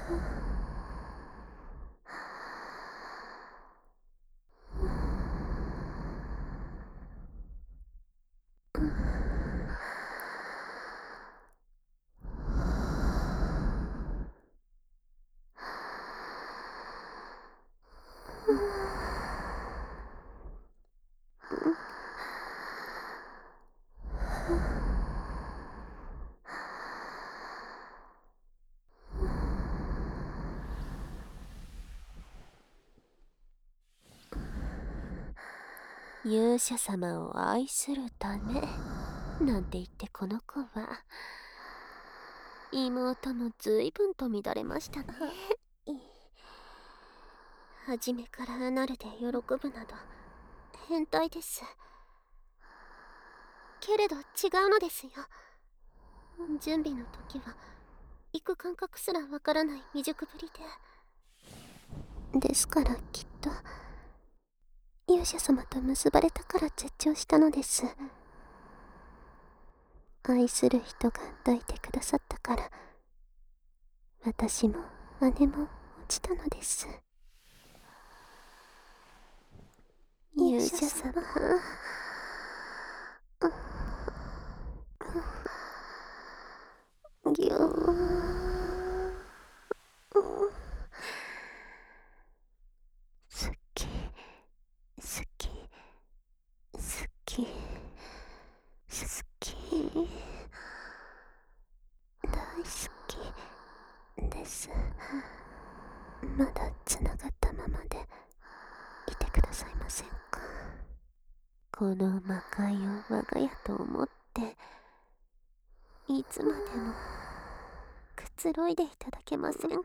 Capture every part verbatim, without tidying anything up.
勇者様を愛するためなんて言ってこの子は妹も随分と乱れましたね。初めからアナルで喜ぶなど変態です。けれど違うのですよ。準備の時は行く感覚すらわからない未熟ぶりで、ですからきっと勇者様と結ばれたから絶頂したのです。愛する人が抱いてくださったから私も姉も落ちたのです。勇者様、ぎゅー好き好き好き好き大好きです。まだつながったままでいてくださいませんか。この魔界を我が家と思っていつまでもくつろいでいただけませんか。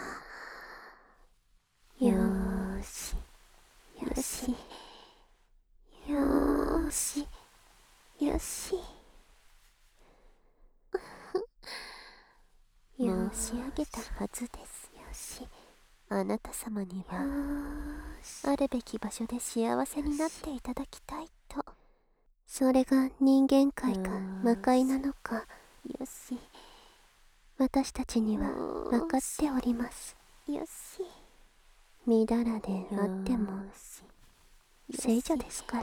よーしよしよーしよし申し上げたはずです。よし、あなた様にはあるべき場所で幸せになっていただきたいと。それが人間界か魔界なのか、よし、私たちには分かっております。よし、みだらであっても聖女ですから。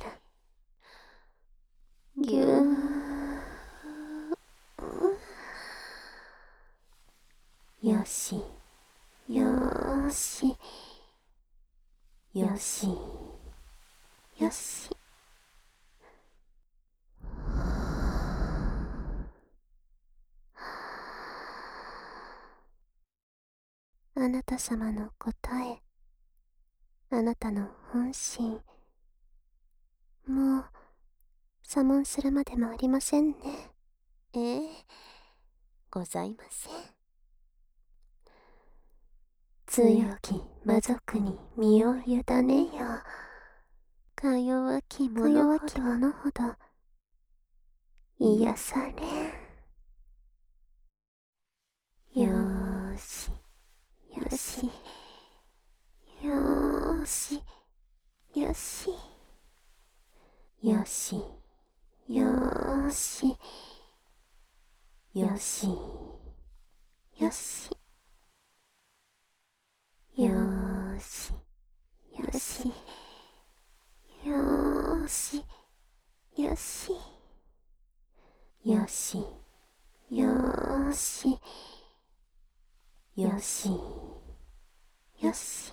ぎゅーよしよーしよしよし。あなた様の答え、あなたの本心、もう査問するまでもありませんね。ええ、ございません。強き魔族に身を委ねよ。か弱き者ほど癒され。よーしよしよーしよしよしよーしよしよしよーしよしよーしよしよしよーしよしよし。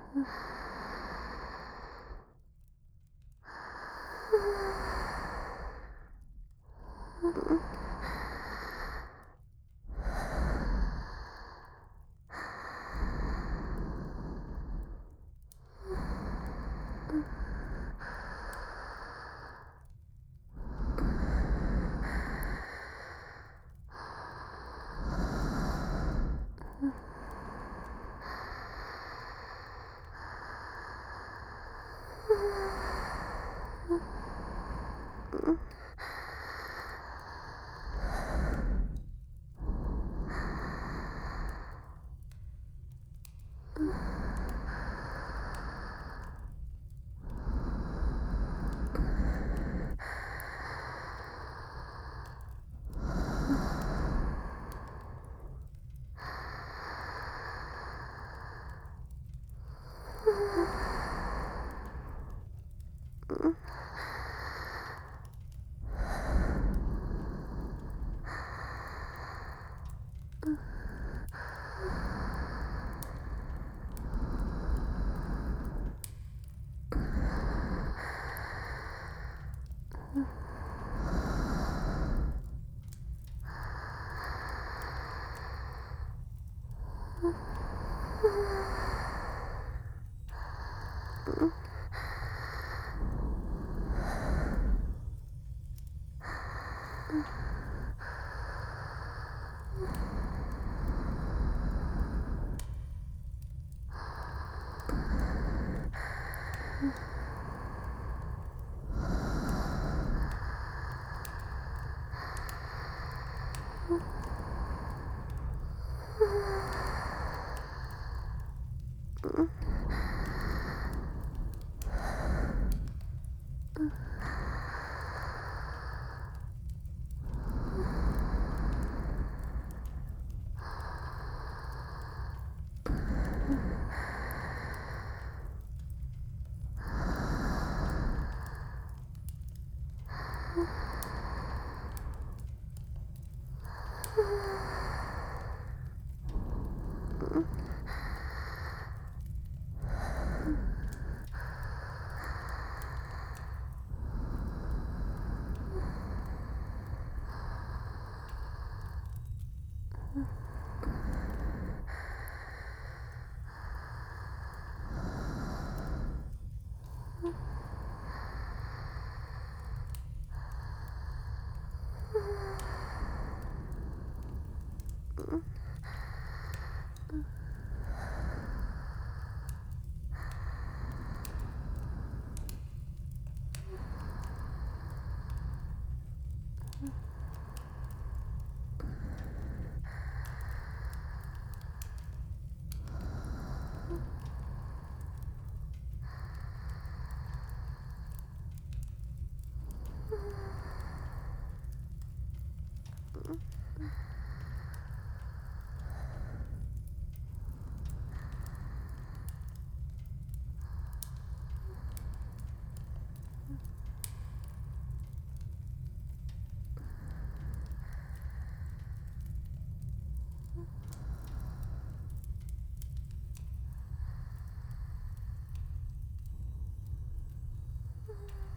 うん。